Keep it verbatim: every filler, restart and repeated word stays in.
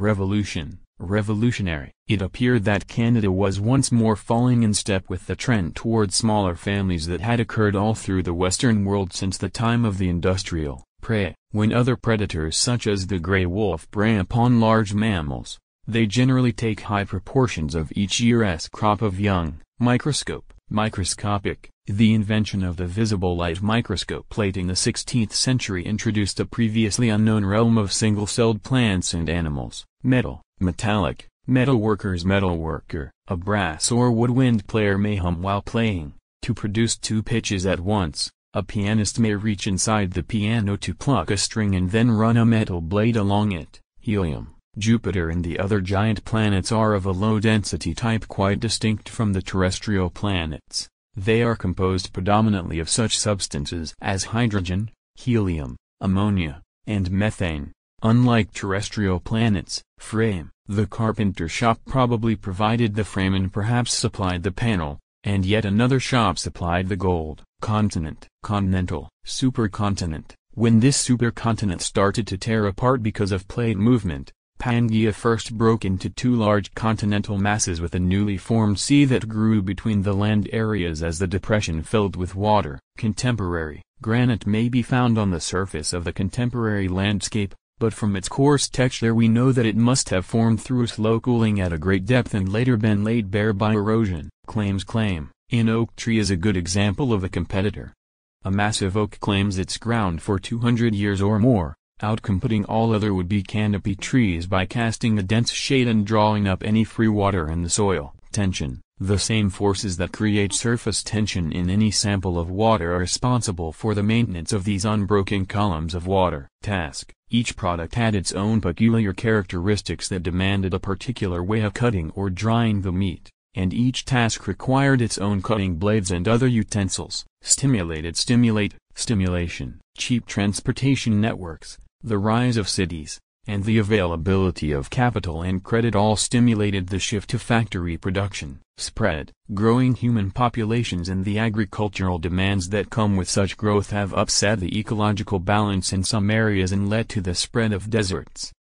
revolution, revolutionary. It appeared that Canada was once more falling in step with the trend toward smaller families that had occurred all through the Western world since the time of the industrial prey. When other predators such as the gray wolf prey upon large mammals, they generally take high proportions of each year's crop of young. Microscope, microscopic. The invention of the visible light microscope late in the sixteenth century introduced a previously unknown realm of single-celled plants and animals. Metal, metallic, metalworker's metalworker. A brass or woodwind player may hum while playing, to produce two pitches at once. A pianist may reach inside the piano to pluck a string and then run a metal blade along it. Helium, Jupiter and the other giant planets are of a low-density type quite distinct from the terrestrial planets. They are composed predominantly of such substances as hydrogen, helium, ammonia, and methane. Unlike terrestrial planets, frame. The carpenter shop probably provided the frame and perhaps supplied the panel, and yet another shop supplied the gold. Continent, continental, supercontinent. When this supercontinent started to tear apart because of plate movement, Pangaea first broke into two large continental masses with a newly formed sea that grew between the land areas as the depression filled with water. Contemporary, granite may be found on the surface of the contemporary landscape, but from its coarse texture we know that it must have formed through slow cooling at a great depth and later been laid bare by erosion. Claims claim. An oak tree is a good example of a competitor. A massive oak claims its ground for two hundred years or more, outcompeting all other would-be canopy trees by casting a dense shade and drawing up any free water in the soil. Tension. The same forces that create surface tension in any sample of water are responsible for the maintenance of these unbroken columns of water. Task. Each product had its own peculiar characteristics that demanded a particular way of cutting or drying the meat, and each task required its own cutting blades and other utensils. Stimulated stimulate, stimulation. Cheap transportation networks, the rise of cities, and the availability of capital and credit all stimulated the shift to factory production. Spread. Growing human populations and the agricultural demands that come with such growth have upset the ecological balance in some areas and led to the spread of deserts.